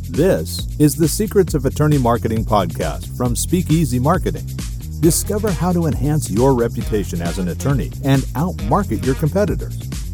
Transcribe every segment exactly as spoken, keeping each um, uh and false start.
This is the Secrets of Attorney Marketing podcast from Speakeasy Marketing. Discover how to enhance your reputation as an attorney and outmarket your competitors.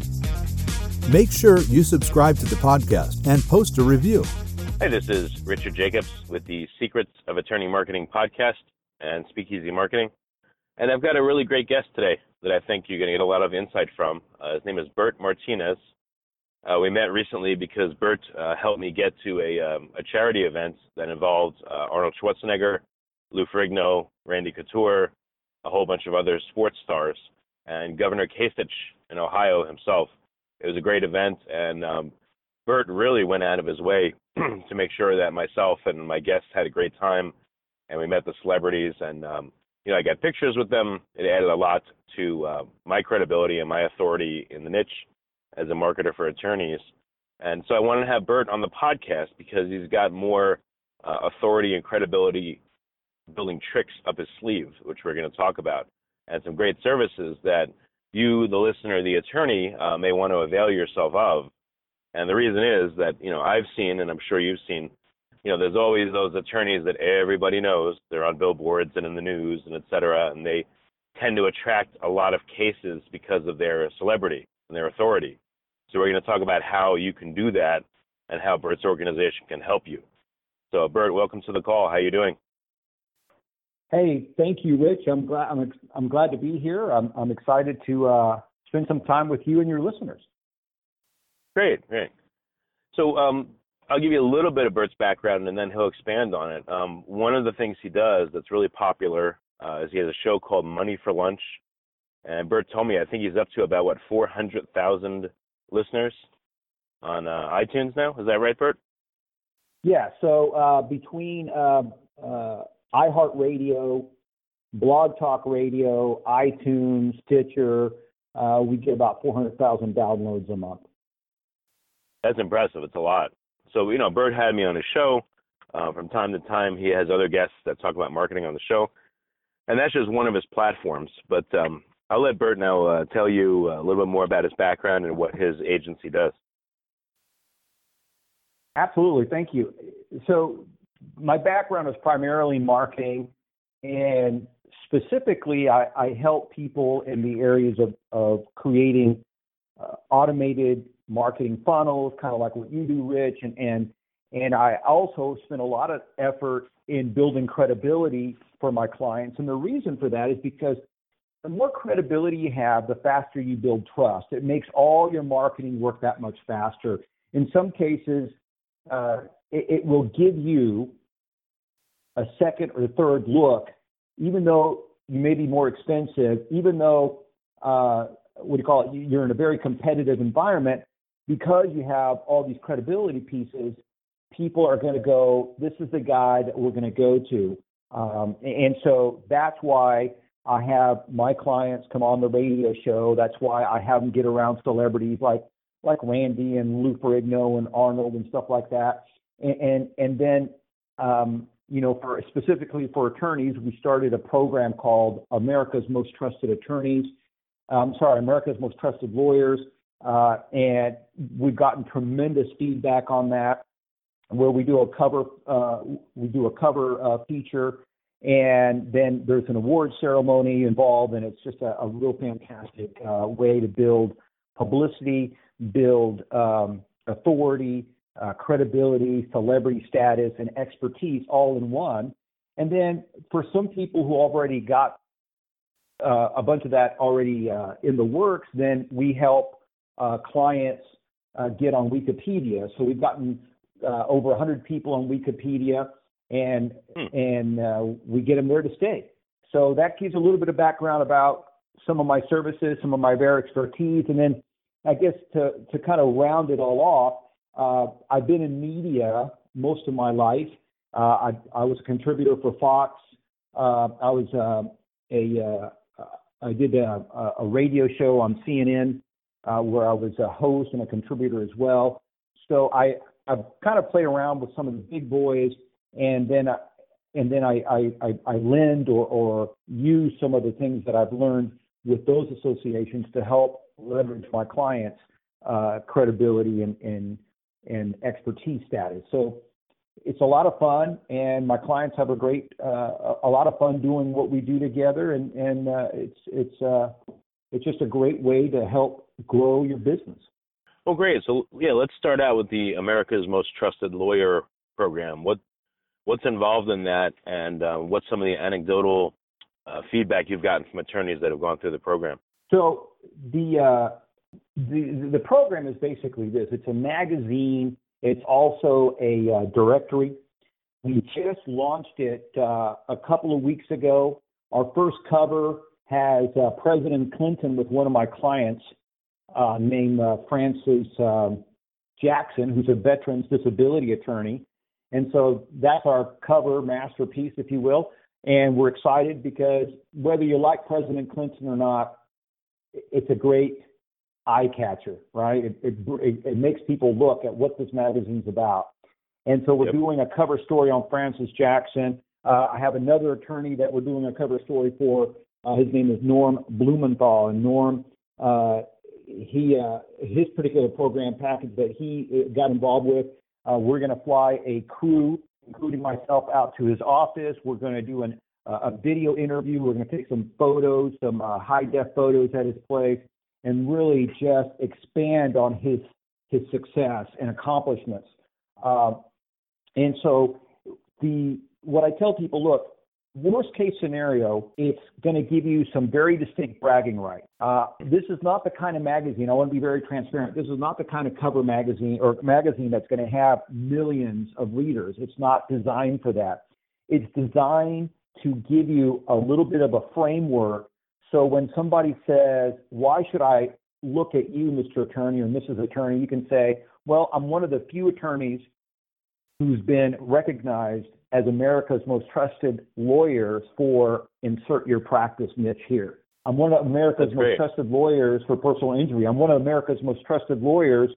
Make sure you subscribe to the podcast and post a review. Hi, this is Richard Jacobs with the Secrets of Attorney Marketing podcast and Speakeasy Marketing. And I've got a really great guest today that I think you're going to get a lot of insight from. Uh, his name is Bert Martinez. Uh, we met recently because Bert uh, helped me get to a, um, a charity event that involved uh, Arnold Schwarzenegger, Lou Ferrigno, Randy Couture, a whole bunch of other sports stars, and Governor Kasich in Ohio himself. It was a great event, and um, Bert really went out of his way to make sure that myself and my guests had a great time, and we met the celebrities, and um, you know, I got pictures with them. It added a lot to uh, my credibility and my authority in the niche as a marketer for attorneys. And so I wanted to have Bert on the podcast because he's got more uh, authority and credibility building tricks up his sleeve, which we're going to talk about, and some great services that you, the listener, the attorney, uh, may want to avail yourself of. And the reason is that, you know, I've seen, and I'm sure you've seen, you know, there's always those attorneys that everybody knows. They're on billboards and in the news and et cetera, and they tend to attract a lot of cases because of their celebrity and their authority. So we're going to talk about how you can do that and how Bert's organization can help you. So, Bert, welcome to the call. How are you doing? Hey, thank you, Rich. I'm glad. I'm I'm glad to be here. I'm I'm excited to uh, spend some time with you and your listeners. Great, great. So, um, I'll give you a little bit of Bert's background, and then he'll expand on it. Um, one of the things he does that's really popular uh, is he has a show called Money for Lunch. And Bert told me I think he's up to about what four hundred thousand listeners on uh, iTunes now. Is that right, Bert? Yeah. So uh, between uh, uh, iHeartRadio, Blog Talk Radio, iTunes, Stitcher, uh, we get about four hundred thousand downloads a month. That's impressive. It's a lot. So, you know, Bert had me on his show. Uh, from time to time, he has other guests that talk about marketing on the show. And that's just one of his platforms. But um, I'll let Bert now uh, tell you a little bit more about his background and what his agency does. Absolutely. Thank you. So my background is primarily marketing, and specifically I, I help people in the areas of, of creating uh, automated marketing funnels, kind of like what you do, Rich, and, and, and I also spend a lot of effort in building credibility for my clients. And the reason for that is because the more credibility you have, the faster you build trust. It makes all your marketing work that much faster. In some cases, uh, it, it will give you a second or third look, even though you may be more expensive, even though, uh, what do you call it, you're in a very competitive environment. Because you have all these credibility pieces, people are going to go, this is the guy that we're going to go to. Um, and so that's why I have my clients come on the radio show. That's why I have them get around celebrities like like Randy and Lou Ferrigno and Arnold and stuff like that. And and, and then, um, you know, for specifically for attorneys, we started a program called America's Most Trusted Attorneys. Um, sorry, America's Most Trusted Lawyers. Uh, and we've gotten tremendous feedback on that, where we do a cover, uh, we do a cover uh, feature, and then there's an award ceremony involved, and it's just a, a real fantastic uh, way to build publicity, build um, authority, uh, credibility, celebrity status, and expertise all in one. And then for some people who already got uh, a bunch of that already uh, in the works, then we help Uh, clients uh, get on Wikipedia. So we've gotten uh, over one hundred people on Wikipedia, and hmm. and uh, we get them there to stay. So that gives a little bit of background about some of my services, some of my very expertise, and then I guess to to kind of round it all off, uh, I've been in media most of my life. Uh, I, I was a contributor for Fox. Uh, I was uh, a uh, I did a, a radio show on C N N. Uh, where I was a host and a contributor as well. So I, I've kind of played around with some of the big boys, and then I, and then I, I, I, I lend or, or use some of the things that I've learned with those associations to help leverage my clients' uh, credibility and, and and expertise status. So it's a lot of fun, and my clients have a great, uh, a lot of fun doing what we do together, and and uh, it's it's uh, it's just a great way to help grow your business. Well, great. So yeah, let's start out with the America's Most Trusted Lawyer program. What what's involved in that, and uh, what's some of the anecdotal uh, feedback you've gotten from attorneys that have gone through the program? So the uh, the the program is basically this. It's a magazine. It's also a uh, directory. We just launched it uh, a couple of weeks ago. Our first cover has uh, President Clinton with one of my clients uh, named uh, Francis um, Jackson, who's a veterans disability attorney. And so that's our cover masterpiece, if you will. And we're excited because whether you like President Clinton or not, it's a great eye catcher, right? It, it, it makes people look at what this magazine's about. And so we're yep. doing a cover story on Francis Jackson. Uh, I have another attorney that we're doing a cover story for. Uh, his name is Norm Blumenthal. And Norm, uh, he uh, his particular program package that he got involved with, uh, we're going to fly a crew, including myself, out to his office. We're going to do an, uh, a video interview. We're going to take some photos, some uh, high-def photos at his place, and really just expand on his his success and accomplishments. Uh, and so the what I tell people, look, worst case scenario, it's going to give you some very distinct bragging rights. Uh, this is not the kind of magazine, I want to be very transparent, this is not the kind of cover magazine or magazine that's going to have millions of readers. It's not designed for that. It's designed to give you a little bit of a framework. So when somebody says, why should I look at you, Mister Attorney or Missus Attorney, you can say, well, I'm one of the few attorneys who's been recognized as America's most trusted lawyers for insert your practice niche here. I'm one of America's That's most great. trusted lawyers for personal injury. I'm one of America's most trusted lawyers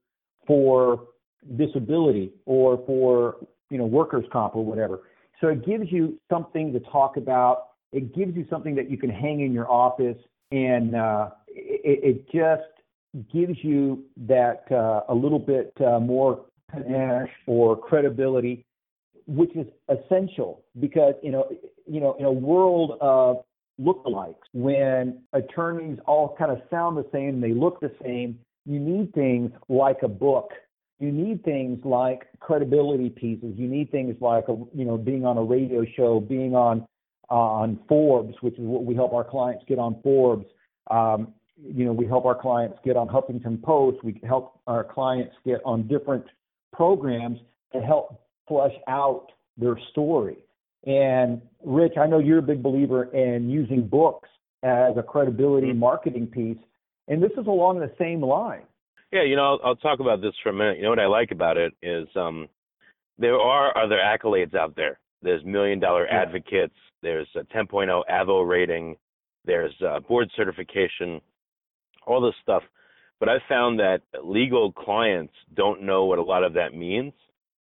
for disability or for, you know, workers' comp or whatever. So it gives you something to talk about. It gives you something that you can hang in your office, and uh, it, it just gives you that uh, a little bit uh, more panache or credibility, which is essential because, you know, you know, in a world of lookalikes, when attorneys all kind of sound the same, they look the same, you need things like a book. You need things like credibility pieces. You need things like, a, you know, being on a radio show, being on uh, on Forbes, which is what we help our clients get on Forbes. Um, you know, we help our clients get on Huffington Post. We help our clients get on different programs to help flesh out their story. And Rich, I know you're a big believer in using books as a credibility marketing piece, and this is along the same line. Yeah, you know, I'll, I'll talk about this for a minute. You know what I like about it is um, there are other accolades out there. There's million dollar Yeah. advocates. There's a ten point oh A V O rating. There's uh, board certification, all this stuff. But I've found that legal clients don't know what a lot of that means.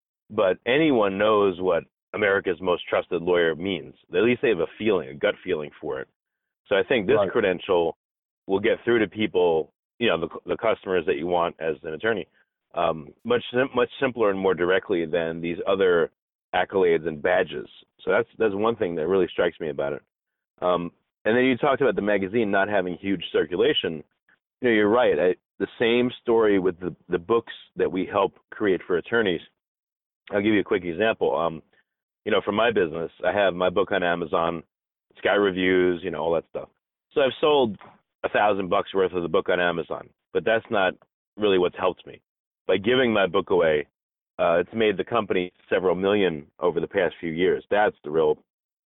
But anyone knows what America's most trusted lawyer means. At least they have a feeling, a gut feeling for it. So I think this Right. credential will get through to people, you know, the, the customers that you want as an attorney, um, much much simpler and more directly than these other accolades and badges. So that's that's one thing that really strikes me about it. Um, and then you talked about the magazine not having huge circulation. You know, you're right. I, the same story with the, the books that we help create for attorneys. I'll give you a quick example. Um, you know, for my business, I have my book on Amazon. It's got reviews, you know, all that stuff. So I've sold a thousand bucks worth of the book on Amazon, but that's not really what's helped me. By giving my book away, uh, it's made the company several million over the past few years. That's the real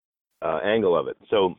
uh, angle of it. So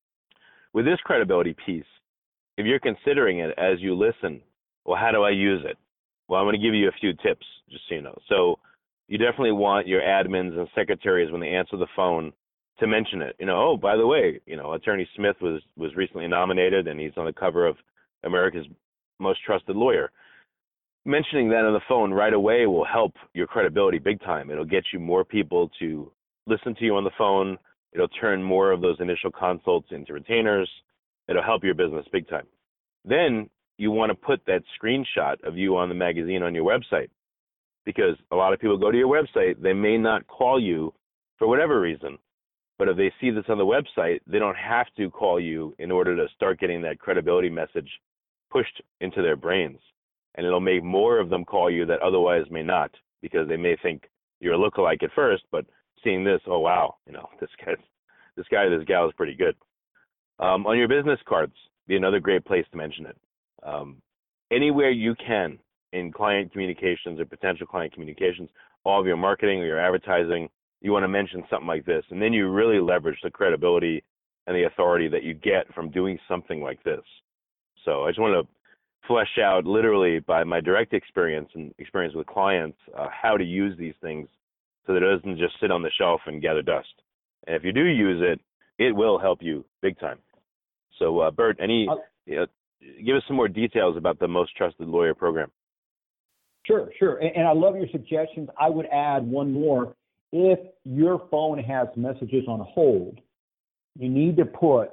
with this credibility piece, if you're considering it as you listen, well, how do I use it? Well, I'm going to give you a few tips, just so you know. So you definitely want your admins and secretaries, when they answer the phone, to mention it. You know, oh, by the way, you know, Attorney Smith was, was recently nominated, and he's on the cover of America's Most Trusted Lawyer. Mentioning that on the phone right away will help your credibility big time. It'll get you more people to listen to you on the phone. It'll turn more of those initial consults into retainers. It'll help your business big time. Then you want to put that screenshot of you on the magazine on your website, because a lot of people go to your website, they may not call you for whatever reason. But if they see this on the website, they don't have to call you in order to start getting that credibility message pushed into their brains. And it'll make more of them call you that otherwise may not, because they may think you're a lookalike at first, but seeing this, oh wow, you know, this guy, this guy, this gal is pretty good. Um, on your business cards, be another great place to mention it. Um, anywhere you can in client communications or potential client communications, all of your marketing or your advertising, you want to mention something like this, and then you really leverage the credibility and the authority that you get from doing something like this. So I just want to flesh out literally by my direct experience and experience with clients uh, how to use these things so that it doesn't just sit on the shelf and gather dust. And if you do use it, it will help you big time. So uh, Bert, any you know, give us some more details about the Most Trusted Lawyer program. Sure, sure. And, and I love your suggestions. I would add one more. If your phone has messages on hold, you need to put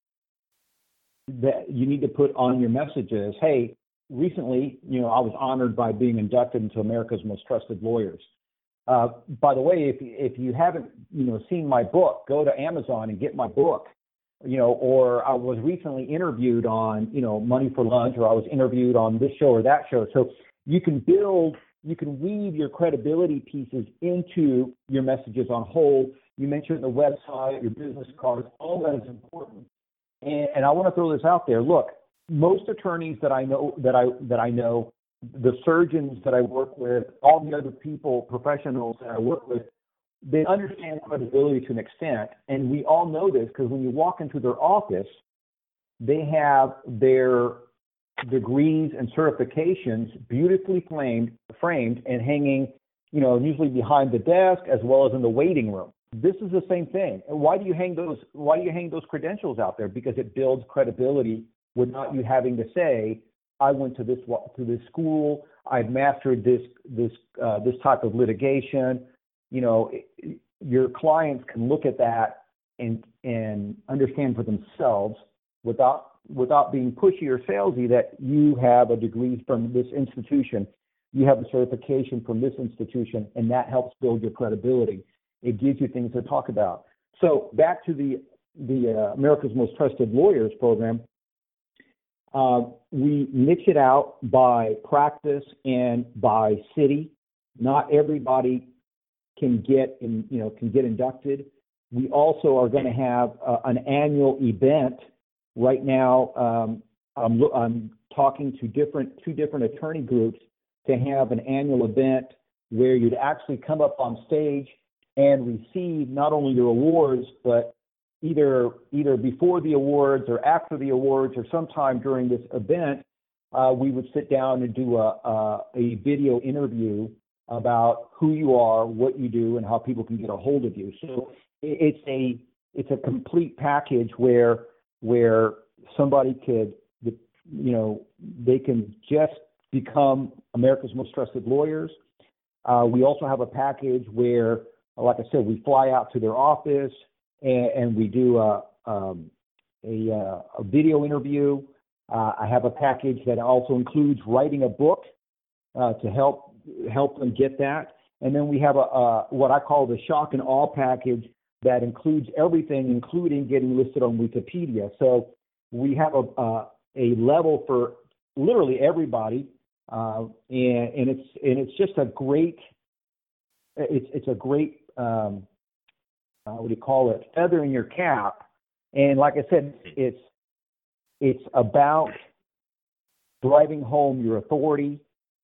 that you need to put on your messages, hey, recently, you know, I was honored by being inducted into America's Most Trusted Lawyers. Uh, by the way, if if you haven't, you know, seen my book, go to Amazon and get my book. You know, or I was recently interviewed on, you know, Money for Lunch, or I was interviewed on this show or that show. So you can build, you can weave your credibility pieces into your messages on hold. You mentioned the website, your business cards, all that is important. And, and I want to throw this out there. Look, most attorneys that I know, that I that I know, the surgeons that I work with, all the other people, professionals that I work with, they understand credibility to an extent. And we all know this because when you walk into their office, they have their degrees and certifications beautifully framed, framed and hanging, you know, usually behind the desk as well as in the waiting room. This is the same thing. And why do you hang those? Why do you hang those credentials out there? Because it builds credibility without you having to say, "I went to this to this school. I've mastered this this uh, this type of litigation." You know, it, your clients can look at that and and understand for themselves without without being pushy or salesy that you have a degree from this institution, you have a certification from this institution, and that helps build your credibility. It gives you things to talk about. So back to the the uh, America's Most Trusted Lawyers program, uh, we niche it out by practice and by city. Not everybody can get in, you know, can get inducted. We also are going to have uh, an annual event. Right now, um, I'm, I'm talking to different two different attorney groups to have an annual event where you'd actually come up on stage and receive not only your awards, but either either before the awards or after the awards or sometime during this event, uh, we would sit down and do a, a, a video interview about who you are, what you do, and how people can get a hold of you. So it's a it's a complete package where where somebody could, you know, they can just become America's Most Trusted Lawyers. Uh, we also have a package where, like I said, we fly out to their office and, and we do a, um, a, a video interview. Uh, I have a package that also includes writing a book uh, to help help them get that. And then we have a, a what I call the shock and awe package that includes everything, including getting listed on Wikipedia. So we have a a, a level for literally everybody, uh, and, and it's and it's just a great it's it's a great um, uh, what do you call it, feather in your cap. And like I said, it's it's about driving home your authority,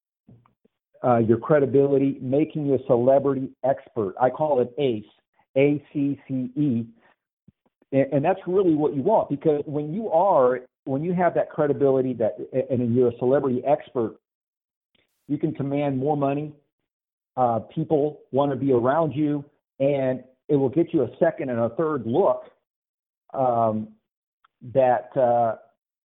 uh, your credibility, making you a celebrity expert. I call it ACE, A C C E, and, and that's really what you want, because when you are when you have that credibility that and you're a celebrity expert, you can command more money. Uh, people want to be around you, and it will get you a second and a third look um, that uh,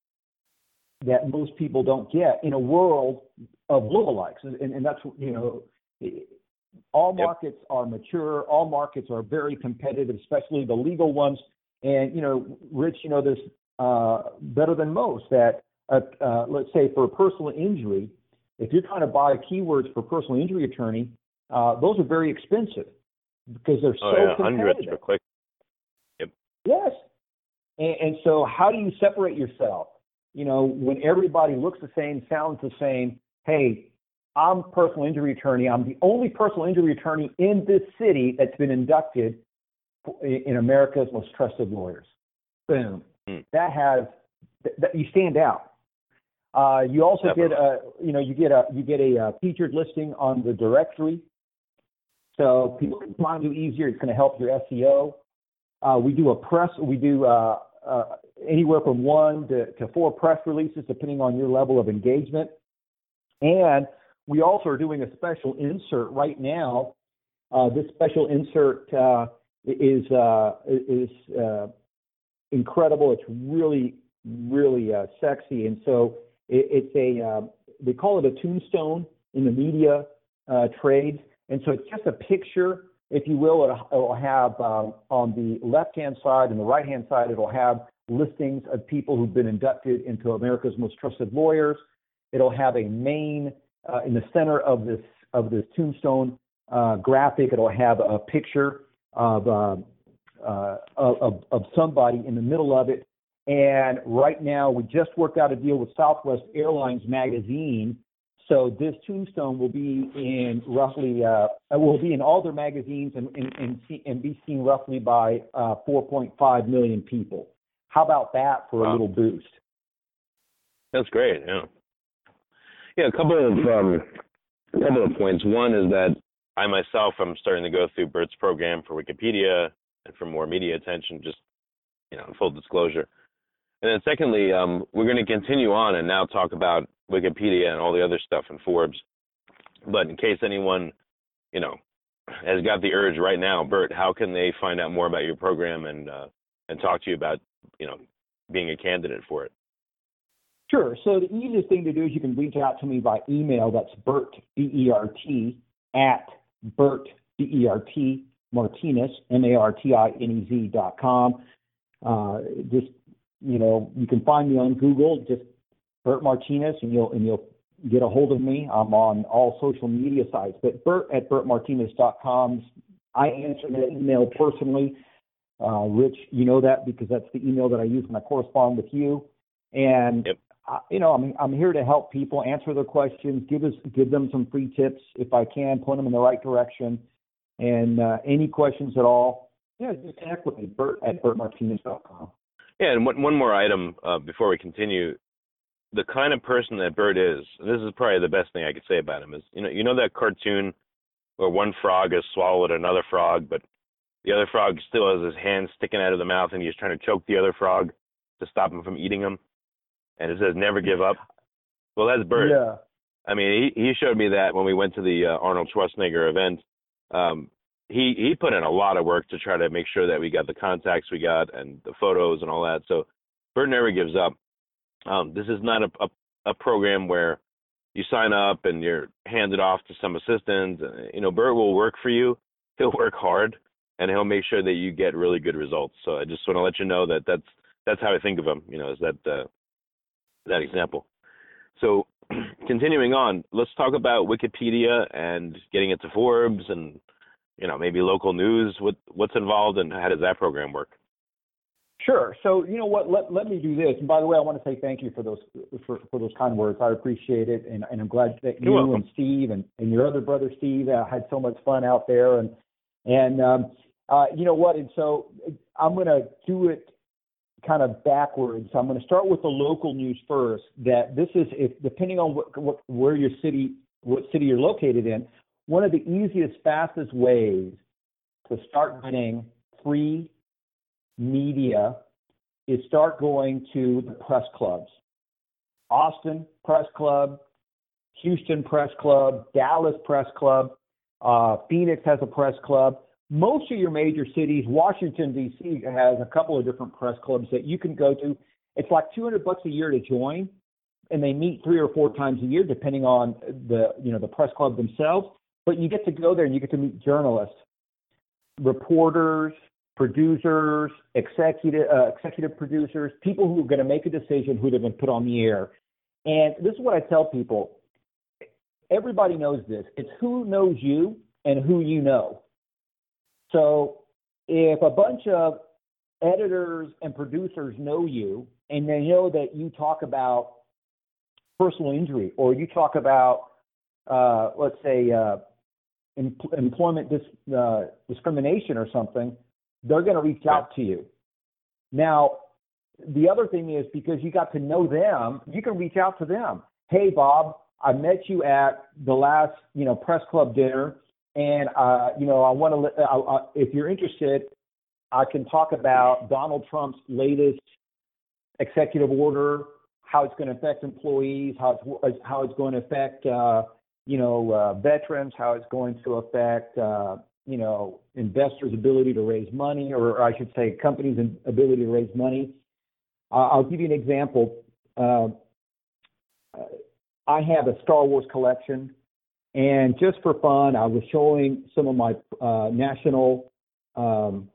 that most people don't get in a world of lookalikes. And, and that's, you know, all markets yep. are mature. All markets are very competitive, especially the legal ones. And, you know, Rich, you know this uh, better than most that, uh, uh, let's say for a personal injury, if you're trying to buy keywords for personal injury attorney, uh, those are very expensive because they're Oh so yeah, competitive. hundreds per click. Yep. Yes. And, and so how do you separate yourself? You know, when everybody looks the same, sounds the same, hey, I'm a personal injury attorney. I'm the only personal injury attorney in this city that's been inducted in America's Most Trusted Lawyers. Boom. Hmm. That has, that, you stand out. Uh, you also Definitely. get a, you know, you get a, you get a, uh featured listing on the directory. So people can find you easier. It's going to help your S E O. Uh, we do a press, we do uh, uh, anywhere from one to, to four press releases, depending on your level of engagement. And we also are doing a special insert right now. Uh, this special insert uh, is uh, is uh, incredible. It's really, really uh, sexy. And so it, it's a, uh, they call it a tombstone in the media uh, trades. And so it's just a picture, if you will. It'll, it'll have um, on the left-hand side and the right-hand side, it'll have listings of people who've been inducted into America's Most Trusted Lawyers. It'll have a main, uh, in the center of this of this tombstone uh, graphic, it'll have a picture of, uh, uh, of, of somebody in the middle of it. And right now, we just worked out a deal with Southwest Airlines magazine. So this tombstone will be in roughly, uh, will be in all their magazines and, and, and, see, and be seen roughly by uh, four point five million people. How about that for wow. a little boost? That's great. Yeah. Yeah. A couple of um, a couple of points. One is that I myself am starting to go through Bert's program for Wikipedia and for more media attention. Just you know, full disclosure. And then secondly, um, we're going to continue on and now talk about Wikipedia and all the other stuff in Forbes. But in case anyone, you know, has got the urge right now, Bert, how can they find out more about your program and uh, and talk to you about, you know, being a candidate for it? Sure. So the easiest thing to do is you can reach out to me by email. That's Bert, B E R T, at Bert, B E R T, Martinez, M A R T I N E Z dot com. Uh, just, you know, you can find me on Google, just Bert Martinez, and you'll and you'll get a hold of me. I'm on all social media sites, but Bert at Bert Martinez dot com. I answer that email personally. Uh, Rich, you know that because that's the email that I use when I correspond with you. And yep. I, you know, I'm I'm here to help people answer their questions, give us give them some free tips if I can, point them in the right direction. And uh, any questions at all, yeah, just connect with me, Bert at Bert Martinez dot com. Yeah, and one, one more item uh, before we continue. The kind of person that Bert is, and this is probably the best thing I could say about him, is, you know, you know that cartoon where one frog has swallowed another frog, but the other frog still has his hand sticking out of the mouth and he's trying to choke the other frog to stop him from eating him? And it says, never give up. Well, that's Bert. Yeah. I mean, he, he showed me that when we went to the uh, Arnold Schwarzenegger event. Um, he, he put in a lot of work to try to make sure that we got the contacts we got and the photos and all that. So Bert never gives up. Um, this is not a, a, a program where you sign up and you're handed off to some assistant. You know, Bert will work for you. He'll work hard, and he'll make sure that you get really good results. So I just want to let you know that that's that's how I think of him. You know, is that uh, that example. So continuing on, let's talk about Wikipedia and getting it to Forbes and, you know, maybe local news. What what's involved and how does that program work? Sure. So, you know what, let, let me do this. And by the way, I want to say thank you for those for, for those kind words. I appreciate it. And, and I'm glad that You're you welcome. and Steve and, and your other brother, Steve, uh, had so much fun out there. And, and um, uh, you know what, and so I'm going to do it kind of backwards. I'm going to start with the local news first, that this is, if depending on what, what where your city, what city you're located in, one of the easiest, fastest ways to start getting free media is start going to the press clubs. Austin Press Club, Houston Press Club, Dallas Press Club, uh, Phoenix has a press club. Most of your major cities, Washington, D C has a couple of different press clubs that you can go to. It's like two hundred bucks a year to join, and they meet three or four times a year, depending on the, you know, the press club themselves. But you get to go there and you get to meet journalists, reporters, producers, executive uh, executive producers, people who are going to make a decision who they're going to put on the air. And this is what I tell people. everybody knows this. It's who knows you and who you know. So if a bunch of editors and producers know you and they know that you talk about personal injury or you talk about, uh, let's say, uh, em- employment dis- uh, discrimination or something, they're going to reach out to you. Now, the other thing is because you got to know them, you can reach out to them. Hey, Bob, I met you at the last, you know, press club dinner, and uh, you know, I want to. Uh, uh, if you're interested, I can talk about Donald Trump's latest executive order, how it's going to affect employees, how it's how it's going to affect, uh, you know, uh, veterans, how it's going to affect, uh, you know, investors' ability to raise money, or I should say, companies' ability to raise money. Uh, I'll give you an example. Uh, I have a Star Wars collection, and just for fun, I was showing some of my uh, national. Um,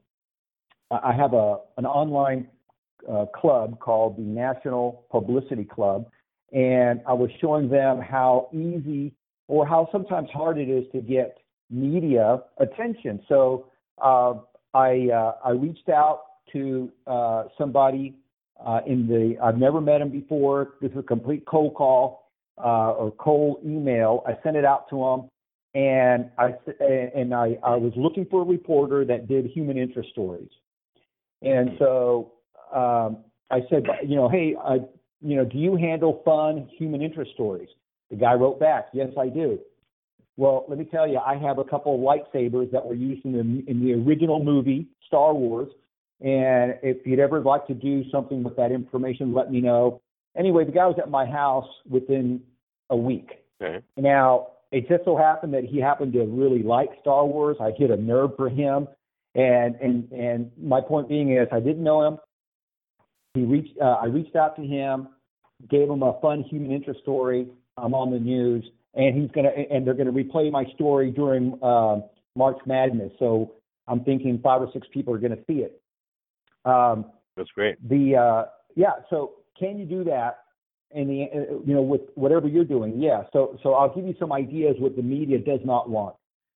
I have a an online uh, club called the National Publicity Club, and I was showing them how easy or how sometimes hard it is to get media attention. So uh, I uh, I reached out to uh, somebody uh, in the I've never met him before. This is a complete cold call uh, or cold email. I sent it out to him, and I and I, I was looking for a reporter that did human interest stories. And so um, I said, you know, hey, uh, you know, do you handle fun human interest stories? The guy wrote back, yes, I do. Well, let me tell you, I have a couple of lightsabers that were used in the, in the original movie, Star Wars. And if you'd ever like to do something with that information, let me know. Anyway, the guy was at my house within a week. Okay. Now, it just so happened that he happened to really like Star Wars. I hit a nerve for him. And and and my point being is, I didn't know him. He reached. Uh, I reached out to him, gave him a fun human interest story. I'm on the news, and he's gonna and they're gonna replay my story during uh, March Madness. So I'm thinking five or six people are gonna see it. Um, That's great. The uh, yeah. So can you do that? In the uh, you know with whatever you're doing? Yeah. So so I'll give you some ideas what the media does not want.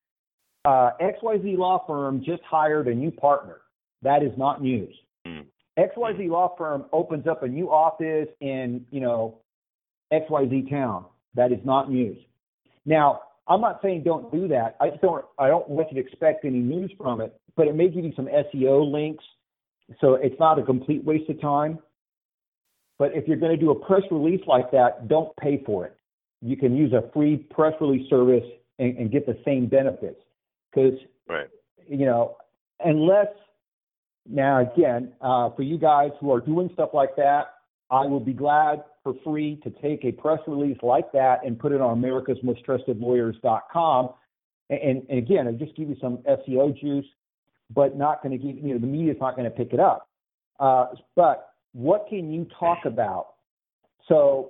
Uh, X Y Z law firm just hired a new partner. That is not news. Mm. X Y Z law firm opens up a new office in, you know, X Y Z town. That is not news. Now, I'm not saying don't do that. I just don't, I don't want you to expect any news from it, but it may give you some S E O links. So it's not a complete waste of time. But if you're going to do a press release like that, don't pay for it. You can use a free press release service and, and get the same benefits. Because, right. you know, unless, now again, uh, for you guys who are doing stuff like that, I will be glad for free to take a press release like that and put it on americas most trusted lawyers dot com. And, and again, I'll just give you some S E O juice, but not going to give, you know, the media's not going to pick it up. Uh, but what can you talk about? So,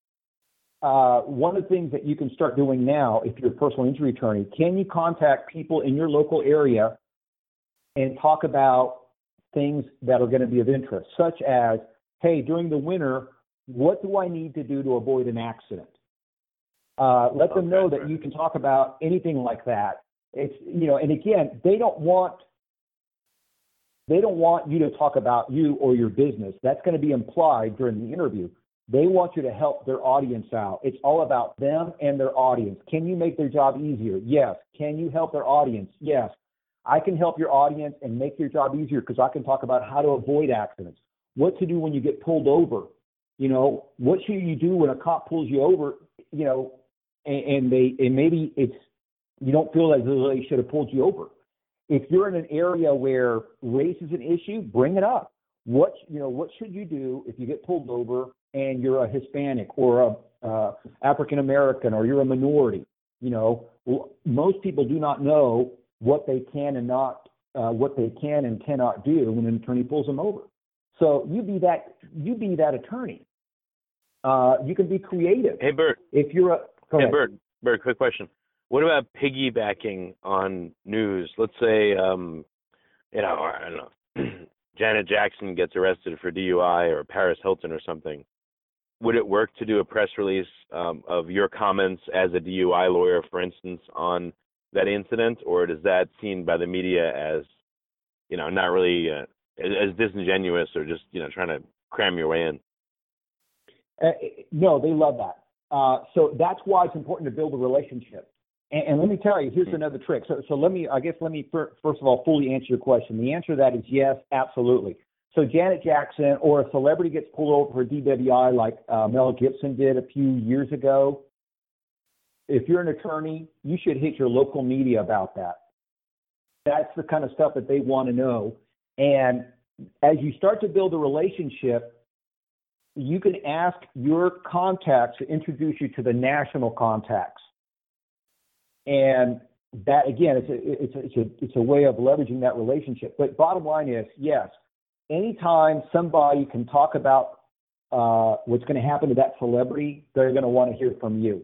Uh, one of the things that you can start doing now, if you're a personal injury attorney, can you contact people in your local area and talk about things that are going to be of interest, such as, hey, during the winter, what do I need to do to avoid an accident? Uh, let them okay, know that right. you can talk about anything like that. It's, you know, and again, they don't want, they don't want you to talk about you or your business. That's going to be implied during the interview. They want you to help their audience out. It's all about them and their audience. Can you make their job easier? Yes. Can you help their audience? Yes. I can help your audience and make your job easier because I can talk about how to avoid accidents, what to do when you get pulled over. You know, what should you do when a cop pulls you over, you know, and, and they and maybe it's you don't feel as though they should have pulled you over. If you're in an area where race is an issue, bring it up. What, you know, what should you do if you get pulled over and you're a Hispanic or a uh, African American or you're a minority? You know, most people do not know what they can and not uh, what they can and cannot do when an attorney pulls them over. So you be that you be that attorney. Uh, you can be creative. Hey Bert. If you're a hey ahead. Bert. Bert, quick question. What about piggybacking on news? Let's say, um, you know, I don't know. Janet Jackson gets arrested for D U I or Paris Hilton or something. would it work to do a press release um, of your comments as a D U I lawyer, for instance, on that incident, or is that seen by the media as, you know, not really uh, as disingenuous or just, you know, trying to cram your way in? Uh, no, they love that. Uh, so that's why it's important to build a relationship. And, and let me tell you, here's another trick. So, so let me, I guess, let me fir- first of all fully answer your question. The answer to that is yes, absolutely. So Janet Jackson or a celebrity gets pulled over for D W I like uh, Mel Gibson did a few years ago. If you're an attorney, you should hit your local media about that. That's the kind of stuff that they want to know. And as you start to build a relationship, you can ask your contacts to introduce you to the national contacts. And that, again, it's a, it's a, it's a, it's a way of leveraging that relationship. But bottom line is, yes, anytime somebody can talk about uh, what's going to happen to that celebrity, they're going to want to hear from you.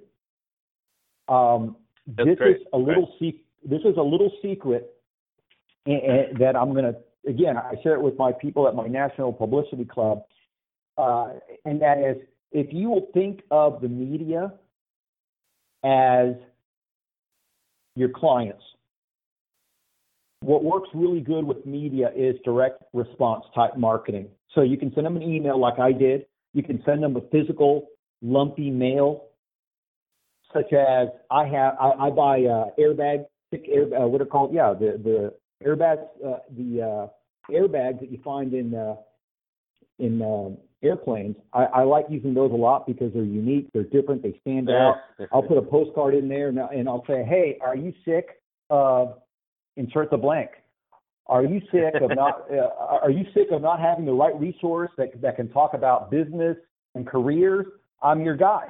Um, this great. is a little right. sec- This is a little secret and, and that I'm going to, again, I share it with my people at my National Publicity Club, uh, and that is, if you will think of the media as your clients, what works really good with media is direct response type marketing. So you can send them an email like I did. You can send them a physical lumpy mail, such as I have, I, I buy uh, airbag, thick air, uh, what are called? Yeah, the the airbags, uh, the uh, airbags that you find in uh, in uh, airplanes. I, I like using those a lot because they're unique, they're different, they stand out. I'll put a postcard in there and, and I'll say, hey, are you sick of insert the blank? Are you sick of not? Uh, are you sick of not having the right resource that that can talk about business and careers? I'm your guy.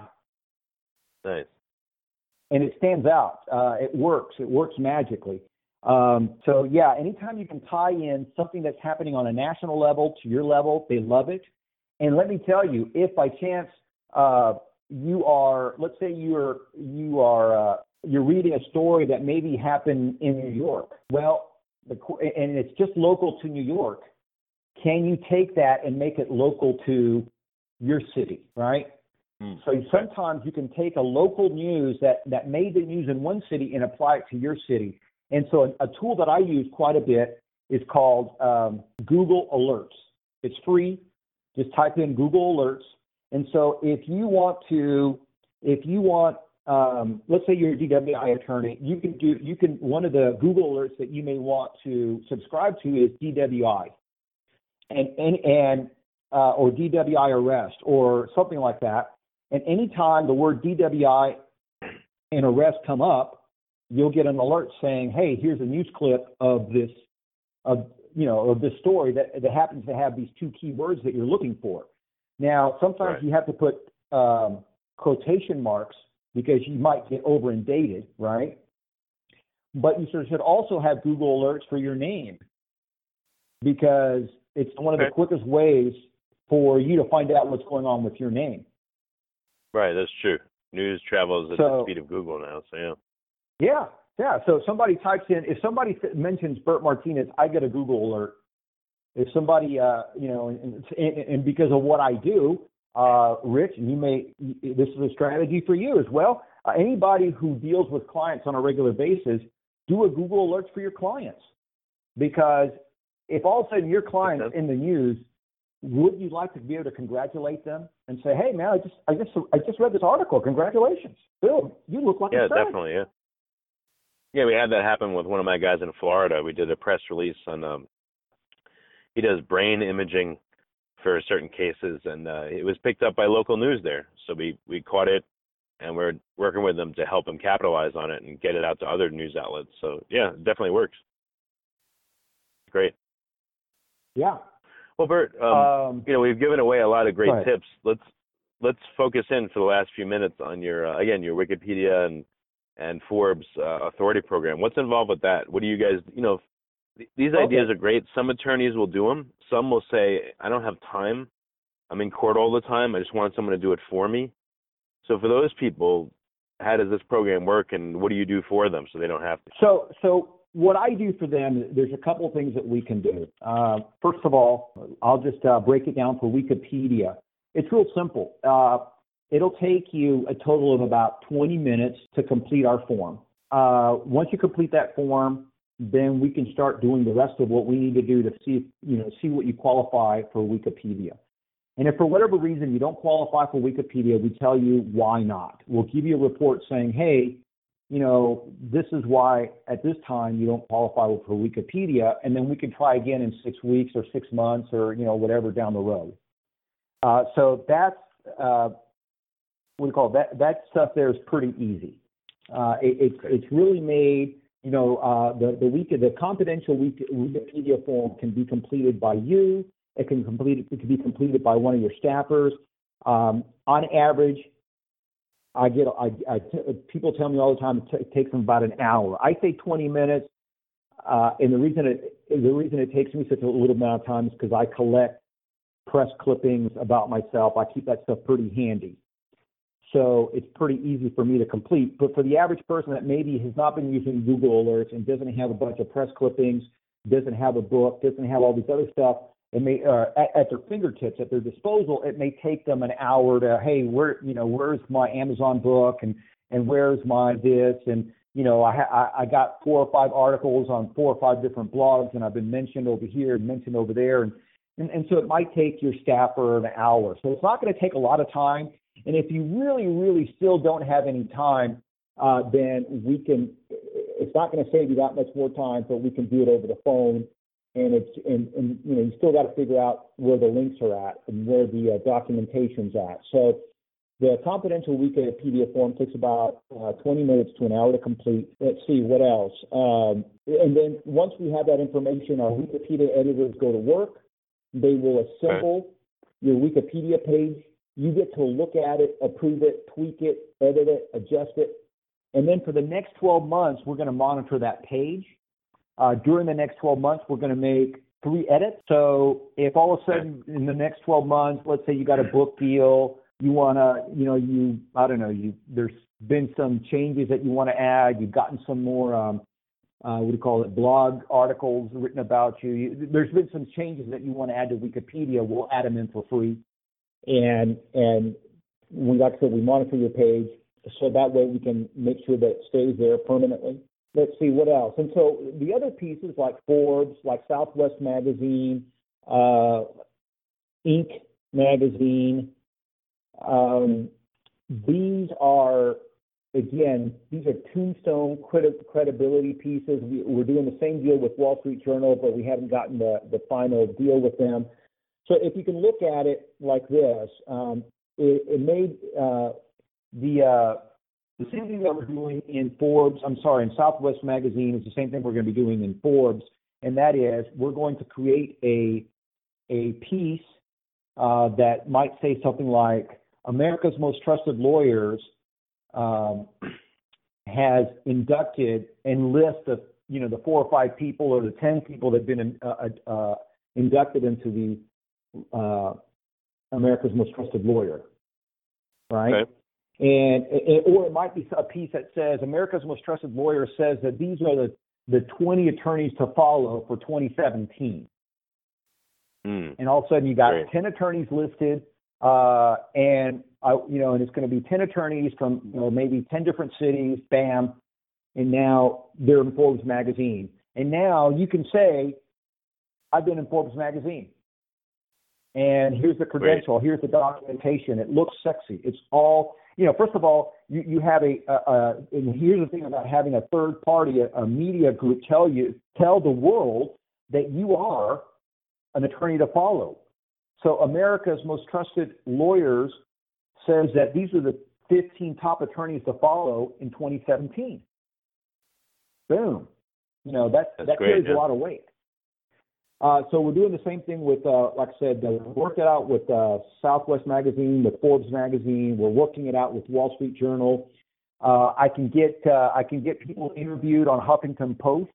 Nice. And it stands out. Uh, it works. It works magically. Um, so yeah, anytime you can tie in something that's happening on a national level to your level, they love it. And let me tell you, if by chance uh, you are, let's say you're you are uh, you're reading a story that maybe happened in New York. Well, the, and it's just local to New York. Can you take that and make it local to your city, right? Mm, so okay. Sometimes you can take a local news that, that made the news in one city and apply it to your city. And so a, a tool that I use quite a bit is called um, Google Alerts. It's free. Just type in Google Alerts. And so if you want to, if you want, um, let's say you're a D W I attorney, you can do, you can, one of the Google Alerts that you may want to subscribe to is D W I and, and, and uh, or D W I arrest or something like that. And anytime the word D W I and arrest come up, you'll get an alert saying, hey, here's a news clip of this, of, you know, of this story that, that happens to have these two key words that you're looking for. Now, sometimes right. you have to put um, quotation marks because you might get over inundated, right? But you should also have Google Alerts for your name because it's one of okay. the quickest ways for you to find out what's going on with your name. Right, that's true. News travels at so, the speed of Google now, so yeah. Yeah, yeah. So if somebody types in, if somebody mentions Bert Martinez, I get a Google alert. If somebody, uh, you know, and, and, and because of what I do, uh, Rich, and you may, this is a strategy for you as well. Uh, anybody who deals with clients on a regular basis, do a Google alerts for your clients. Because if all of a sudden your client's in the news, would you like to be able to congratulate them and say, hey, man, I just I just, I just read this article. Congratulations. Bill, you look like yeah, a friend. Yeah, definitely, yeah. Yeah, we had that happen with one of my guys in Florida. We did a press release on, um, he does brain imaging for certain cases, and uh, it was picked up by local news there. So we, we caught it, and we're working with them to help them capitalize on it and get it out to other news outlets. So, yeah, it definitely works. Great. Yeah. Well, Bert, um, um, you know, we've given away a lot of great tips. Let's let's focus in for the last few minutes on your, uh, again, your Wikipedia and, and Forbes uh, authority program. What's involved with that? What do you guys, you know, th- these okay. ideas are great. Some attorneys will do them. Some will say, I don't have time. I'm in court all the time. I just want someone to do it for me. So for those people, how does this program work, and what do you do for them so they don't have to? So, so what I do for them, there's a couple of things that we can do. Uh, first of all, I'll just uh, break it down for Wikipedia. It's real simple. Uh, it'll take you a total of about twenty minutes to complete our form. Uh, once you complete that form, then we can start doing the rest of what we need to do to see, you know, see what you qualify for Wikipedia. And if for whatever reason you don't qualify for Wikipedia, we tell you why not. We'll give you a report saying, hey, you know, this is why at this time you don't qualify for Wikipedia, and then we can try again in six weeks or six months or, you know, whatever down the road. Uh, so that's, uh, what do you call it? That, that stuff there is pretty easy. Uh, it, it's, it's really made, you know, uh, the, the, Wiki, the confidential Wikipedia form can be completed by you. It can, complete, it can be completed by one of your staffers. Um, on average, I get I, I, people tell me all the time it, t- it takes them about an hour. I say twenty minutes, uh, and the reason it the reason it takes me such a little amount of time is because I collect press clippings about myself. I keep that stuff pretty handy, so it's pretty easy for me to complete. But for the average person that maybe has not been using Google Alerts and doesn't have a bunch of press clippings, doesn't have a book, doesn't have all this other stuff, it may uh, at, at their fingertips, at their disposal, it may take them an hour to, hey, where, you know, where's my Amazon book and and where's my this, and you know, I ha- I got four or five articles on four or five different blogs, and I've been mentioned over here and mentioned over there, and and, and so it might take your staffer an hour. So it's not going to take a lot of time. And if you really, really still don't have any time, uh, then we can. It's not going to save you that much more time, but we can do it over the phone. And it's and, and you know you still got to figure out where the links are at and where the uh, documentation's at. So the confidential Wikipedia form takes about uh, twenty minutes to an hour to complete. Let's see what else. Um, and then once we have that information, our Wikipedia editors go to work. They will assemble your Wikipedia page. You get to look at it, approve it, tweak it, edit it, adjust it, and then for the next twelve months, we're going to monitor that page. Uh, during the next twelve months, we're going to make three edits. So if all of a sudden in the next twelve months, let's say you got a book deal, you want to, you know, you, I don't know, you, there's been some changes that you want to add, you've gotten some more, um, uh, what do you call it, blog articles written about you. you. There's been some changes that you want to add to Wikipedia, we'll add them in for free. And, and we, like I said, we monitor your page so that way we can make sure that it stays there permanently. Let's see what else. And so the other pieces like Forbes, like Southwest Magazine, uh, Inc Magazine, um, these are, again, these are tombstone credi- credibility pieces. We, we're doing the same deal with Wall Street Journal, but we haven't gotten the, the final deal with them. So if you can look at it like this, um, it, it made uh, the... Uh, The same thing that we're doing in Forbes, I'm sorry, in Southwest Magazine is the same thing we're going to be doing in Forbes, and that is we're going to create a, a piece uh, that might say something like, America's Most Trusted Lawyers um, has inducted and list of, you know, the four or five people or the ten people that have been uh, uh, inducted into the uh, America's Most Trusted Lawyer, right? Okay. And, or it might be a piece that says America's Most Trusted Lawyer says that these are the, the twenty attorneys to follow for twenty seventeen. Mm. And all of a sudden you got Great. ten attorneys listed, uh, and I, you know, and it's going to be ten attorneys from, you know, maybe ten different cities, bam, and now they're in Forbes magazine. And now you can say, I've been in Forbes magazine. And here's the credential, Great. Here's the documentation. It looks sexy. It's all, you know, first of all, you, you have a, a, a, and here's the thing about having a third party, a, a media group tell you, tell the world that you are an attorney to follow. So America's Most Trusted Lawyers says that these are the fifteen top attorneys to follow in twenty seventeen. Boom. You know, that, that great, carries yeah. a lot of weight. Uh, so we're doing the same thing with, uh, like I said, uh, we worked it out with uh, Southwest Magazine, with Forbes Magazine. We're working it out with Wall Street Journal. Uh, I can get uh, I can get people interviewed on Huffington Post,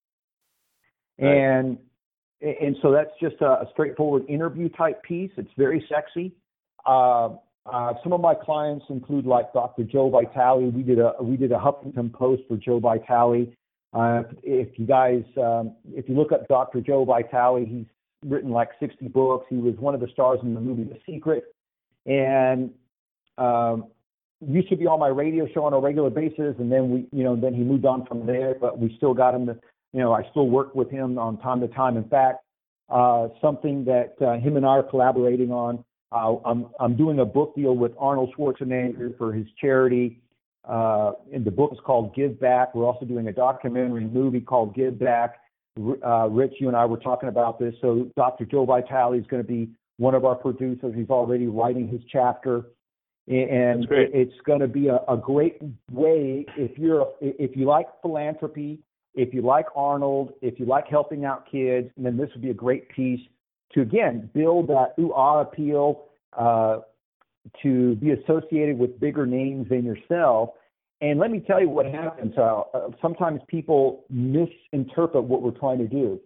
right. and and so that's just a, a straightforward interview type piece. It's very sexy. Uh, uh, some of my clients include like Doctor Joe Vitale. We did a we did a Huffington Post for Joe Vitale. Uh, if you guys, um, if you look up Doctor Joe Vitale, he's written like sixty books. He was one of the stars in the movie The Secret. and um, used to be on my radio show on a regular basis, and then we, you know, then he moved on from there. But we still got him to, you know, I still work with him on time to time. In fact, uh, something that uh, him and I are collaborating on. Uh, I'm I'm doing a book deal with Arnold Schwarzenegger for his charity. Uh, and the book is called Give Back. We're also doing a documentary movie called Give Back. Uh, Rich, you and I were talking about this. So Doctor Joe Vitale is going to be one of our producers. He's already writing his chapter, and it's going to be a, a great way if you're if you like philanthropy, if you like Arnold, if you like helping out kids, then this would be a great piece to again build that ooh ah appeal, uh, to be associated with bigger names than yourself. And let me tell you what happens. Uh, uh, sometimes people misinterpret what we're trying to do.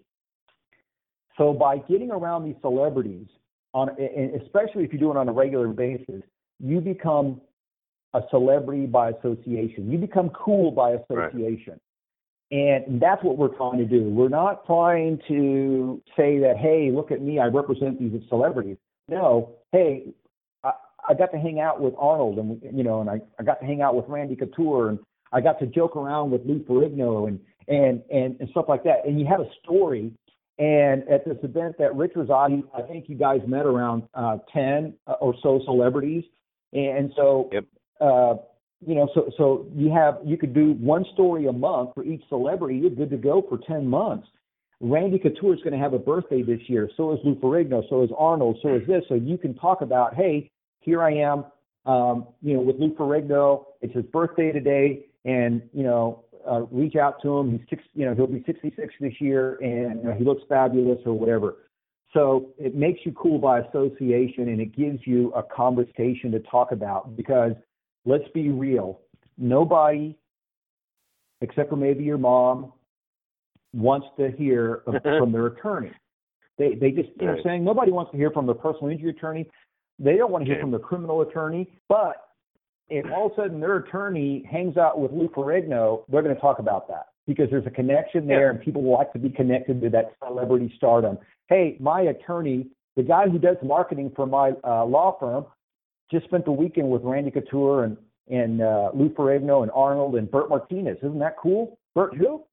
So by getting around these celebrities, on, and especially if you do it on a regular basis, you become a celebrity by association. You become cool by association. Right. And that's what we're trying to do. We're not trying to say that, hey, look at me, I represent these celebrities. No, hey, I got to hang out with Arnold, and you know, and I, I got to hang out with Randy Couture, and I got to joke around with Lou Ferrigno, and and and, and stuff like that. And you have a story. And at this event that Rich was on, I think you guys met around uh, ten or so celebrities, and so yep. uh, you know, so so you have you could do one story a month for each celebrity. You're good to go for ten months. Randy Couture is going to have a birthday this year. So is Lou Ferrigno. So is Arnold. So is this. So you can talk about, hey, here I am, um, you know, with Lou Ferrigno. It's his birthday today, and you know, uh, reach out to him. He's six, you know, he'll be sixty-six this year, and you know, he looks fabulous or whatever. So it makes you cool by association, and it gives you a conversation to talk about. Because let's be real, nobody, except for maybe your mom, wants to hear from their attorney. They they just, you know, right. saying nobody wants to hear from their personal injury attorney. They don't want to hear from the criminal attorney, but if all of a sudden their attorney hangs out with Lou Ferrigno, they're going to talk about that because there's a connection there, yeah. and people like to be connected to that celebrity stardom. Hey, my attorney, the guy who does marketing for my uh, law firm, just spent the weekend with Randy Couture and, and uh, Lou Ferrigno and Arnold and Bert Martinez. Isn't that cool? Bert who?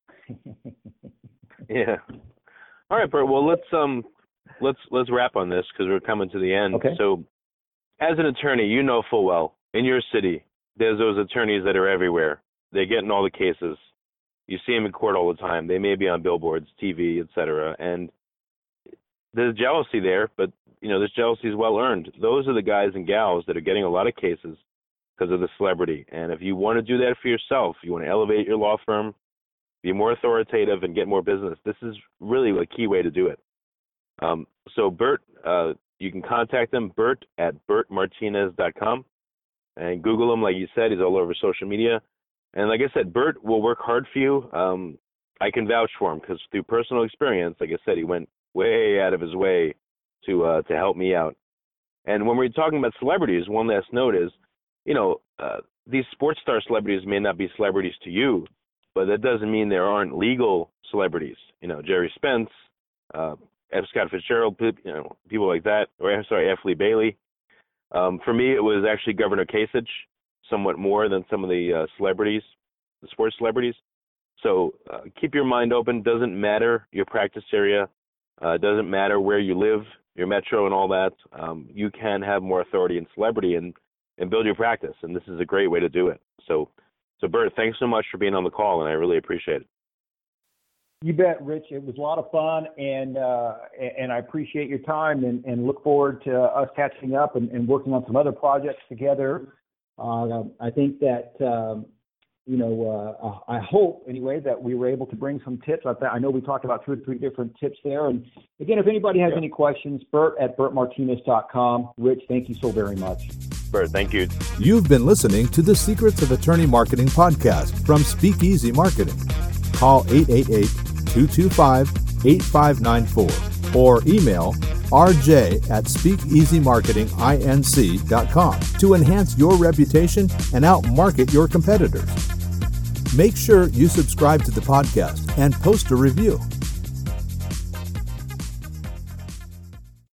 Yeah. All right, Bert. Well, let's um, let's let's wrap on this because we're coming to the end. Okay. So, as an attorney, you know full well in your city there's those attorneys that are everywhere. They get in all the cases. You see them in court all the time. They may be on billboards, T V, et cetera. And there's jealousy there, but you know this jealousy is well earned. Those are the guys and gals that are getting a lot of cases because of the celebrity. And if you want to do that for yourself, you want to elevate your law firm, be more authoritative, and get more business, this is really a key way to do it. Um, so Bert, uh, you can contact him, Bert at bert martinez dot com, and Google him. Like you said, he's all over social media. And like I said, Bert will work hard for you. Um, I can vouch for him because through personal experience, like I said, he went way out of his way to uh, to help me out. And when we're talking about celebrities, one last note is, you know, uh, these sports star celebrities may not be celebrities to you, but that doesn't mean there aren't legal celebrities. You know, Jerry Spence, uh, F. Scott Fitzgerald, you know, people like that. Or I'm sorry, F. Lee Bailey. Um, for me, it was actually Governor Kasich, somewhat more than some of the uh, celebrities, the sports celebrities. So uh, keep your mind open. Doesn't matter your practice area. Uh, doesn't matter where you live, your metro and all that. Um, you can have more authority and celebrity and, and build your practice. And this is a great way to do it. So, so Bert, thanks so much for being on the call, and I really appreciate it. You bet, Rich. It was a lot of fun, and uh, and I appreciate your time, and, and look forward to us catching up and, and working on some other projects together. Uh, I think that, um, you know, uh, I hope, anyway, that we were able to bring some tips. I, th- I know we talked about two or three different tips there. And, again, if anybody has yeah. any questions, Bert at bert martinez dot com. Rich, thank you so very much. Bert, thank you. You've been listening to the Secrets of Attorney Marketing podcast from Speakeasy Marketing. Call eight eight eight, two two five, eight five nine four or email r j at speakeasy marketing inc dot com to enhance your reputation and outmarket your competitors. Make sure you subscribe to the podcast and post a review.